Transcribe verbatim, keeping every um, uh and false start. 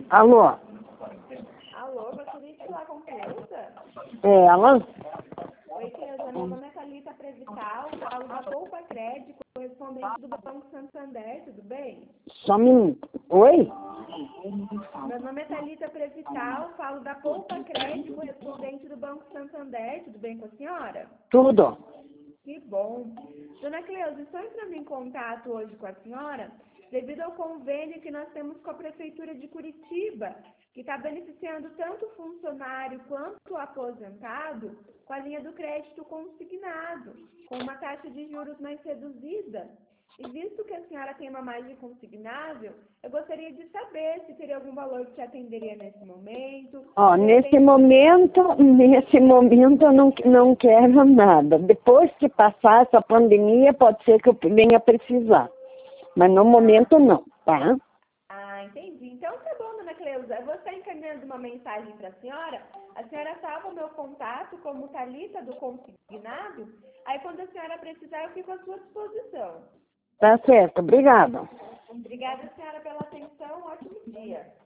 Alô? Alô, gostaria de falar com Cleusa? É ela? Oi, Cleusa, meu nome é Thalita Prevital, falo da Poupa Crédito, correspondente do Banco Santander, tudo bem? Só um minuto. Oi? Meu nome é Thalita Prevital, falo da Poupa Crédito, correspondente do Banco Santander, tudo bem com a senhora? Tudo. Que bom. Dona Cleusa, estou entrando em contato hoje com a senhora devido ao convênio que nós temos com a Prefeitura de Curitiba, que está beneficiando tanto o funcionário quanto o aposentado com a linha do crédito consignado, com uma taxa de juros mais reduzida. E visto que a senhora tem uma margem consignável, eu gostaria de saber se teria algum valor que te atenderia nesse momento. Ó, De nesse repente- momento, nesse momento eu não, não quero nada. Depois que passar essa pandemia, pode ser que eu venha precisar. Mas no momento não, tá? Ah, entendi. Então tá bom, dona Cleusa. Eu vou estar encaminhando uma mensagem para a senhora. A senhora salva o meu contato como Thalita do Consignado. Aí quando a senhora precisar, eu fico à sua disposição. Tá certo, obrigada. Obrigada, senhora, pela atenção. Um ótimo dia.